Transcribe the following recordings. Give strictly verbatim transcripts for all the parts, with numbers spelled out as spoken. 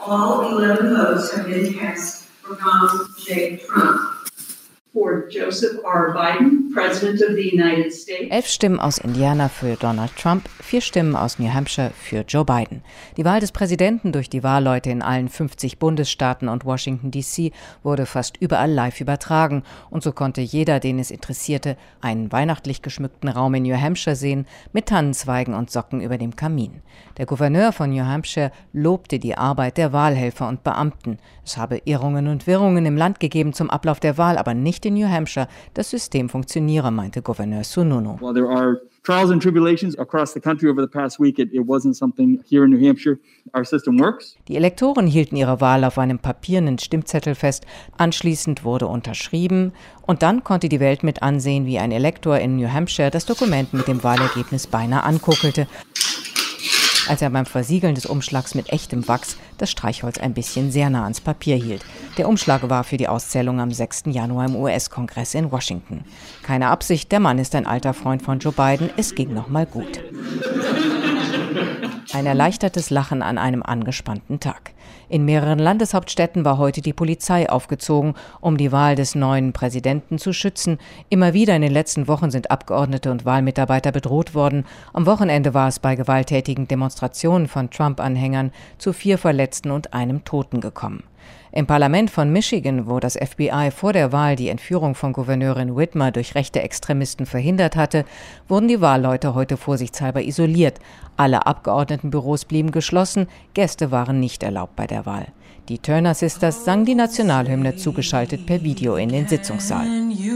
All eleven votes have been cast for Donald J. Trump. For Joseph R. Biden, President of the United States. Elf Stimmen aus Indiana für Donald Trump, vier Stimmen aus New Hampshire für Joe Biden. Die Wahl des Präsidenten durch die Wahlleute in allen fünfzig Bundesstaaten und Washington D C wurde fast überall live übertragen. Und so konnte jeder, den es interessierte, einen weihnachtlich geschmückten Raum in New Hampshire sehen, mit Tannenzweigen und Socken über dem Kamin. Der Gouverneur von New Hampshire lobte die Arbeit der Wahlhelfer und Beamten. Es habe Irrungen und Wirrungen im Land gegeben zum Ablauf der Wahl, aber nicht in New Hampshire. Das System funktioniere, meinte Gouverneur Sununu. While there are trials and tribulations across the country over the past week, it, it wasn't something here in New Hampshire. Our system works. Die Elektoren hielten ihre Wahl auf einem papiernen Stimmzettel fest. Anschließend wurde unterschrieben und dann konnte die Welt mit ansehen, wie ein Elektor in New Hampshire das Dokument mit dem Wahlergebnis beinahe ankuckelte, als er beim Versiegeln des Umschlags mit echtem Wachs das Streichholz ein bisschen sehr nah ans Papier hielt. Der Umschlag war für die Auszählung am sechsten Januar im U S-Kongress in Washington. Keine Absicht, der Mann ist ein alter Freund von Joe Biden, es ging noch mal gut. Ein erleichtertes Lachen an einem angespannten Tag. In mehreren Landeshauptstädten war heute die Polizei aufgezogen, um die Wahl des neuen Präsidenten zu schützen. Immer wieder in den letzten Wochen sind Abgeordnete und Wahlmitarbeiter bedroht worden. Am Wochenende war es bei gewalttätigen Demonstrationen von Trump-Anhängern zu vier Verletzten und einem Toten gekommen. Im Parlament von Michigan, wo das F B I vor der Wahl die Entführung von Gouverneurin Whitmer durch rechte Extremisten verhindert hatte, wurden die Wahlleute heute vorsichtshalber isoliert. Alle Abgeordnetenbüros blieben geschlossen, Gäste waren nicht erlaubt bei der Wahl. Die Turner Sisters sangen die Nationalhymne zugeschaltet per Video in den Sitzungssaal.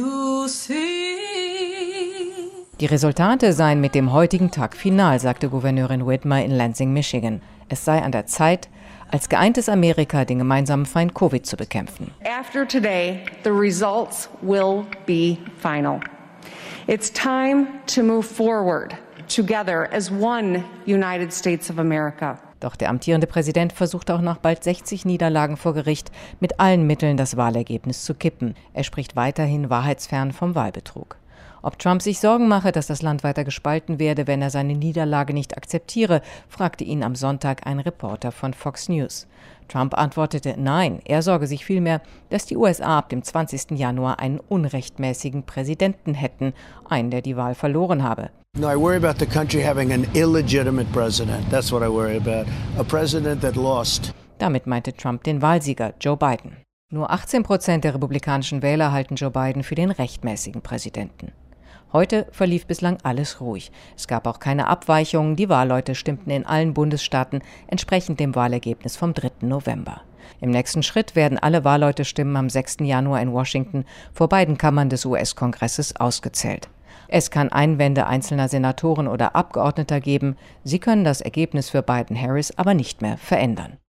Die Resultate seien mit dem heutigen Tag final, sagte Gouverneurin Whitmer in Lansing, Michigan. Es sei an der Zeit, als geeintes Amerika den gemeinsamen Feind Covid zu bekämpfen. After today, the results will be final. It's time to move forward together as one United States of America. Doch der amtierende Präsident versucht auch nach bald sechzig Niederlagen vor Gericht mit allen Mitteln das Wahlergebnis zu kippen. Er spricht weiterhin wahrheitsfern vom Wahlbetrug. Ob Trump sich Sorgen mache, dass das Land weiter gespalten werde, wenn er seine Niederlage nicht akzeptiere, fragte ihn am Sonntag ein Reporter von Fox News. Trump antwortete, nein, er sorge sich vielmehr, dass die U S A ab dem zwanzigsten Januar einen unrechtmäßigen Präsidenten hätten, einen, der die Wahl verloren habe. No, I worry about the country having an illegitimate president. That's what I worry about. A president that lost. Damit meinte Trump den Wahlsieger Joe Biden. Nur achtzehn Prozent der republikanischen Wähler halten Joe Biden für den rechtmäßigen Präsidenten. Heute verlief bislang alles ruhig. Es gab auch keine Abweichungen. Die Wahlleute stimmten in allen Bundesstaaten entsprechend dem Wahlergebnis vom dritten November. Im nächsten Schritt werden alle Wahlleute Stimmen am sechsten Januar in Washington vor beiden Kammern des U S-Kongresses ausgezählt. Es kann Einwände einzelner Senatoren oder Abgeordneter geben. Sie können das Ergebnis für Biden-Harris aber nicht mehr verändern.